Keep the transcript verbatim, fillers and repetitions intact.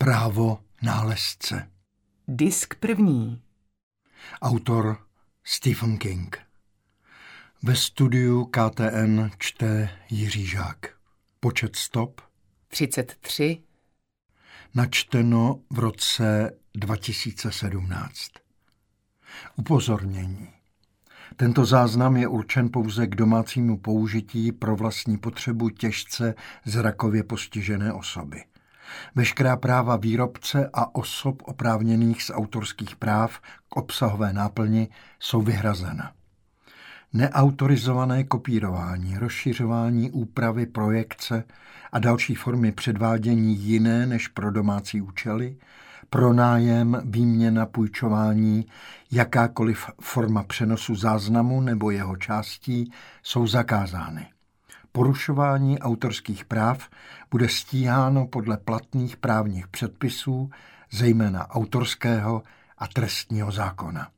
Právo nálezce. Disk první. Autor Stephen King. Ve studiu K T N čte Jiří Žák. Počet stop třicet tři. Načteno v roce dva tisíce sedmnáct. Upozornění. Tento záznam je určen pouze k domácímu použití pro vlastní potřebu těžce zrakově postižené osoby. Veškerá práva výrobce a osob oprávněných z autorských práv k obsahové náplni jsou vyhrazena. Neautorizované kopírování, rozšiřování, úpravy, projekce a další formy předvádění jiné než pro domácí účely, pronájem, výměna, půjčování, jakákoliv forma přenosu záznamu nebo jeho částí jsou zakázány. Porušování autorských práv bude stíháno podle platných právních předpisů, zejména autorského a trestního zákona.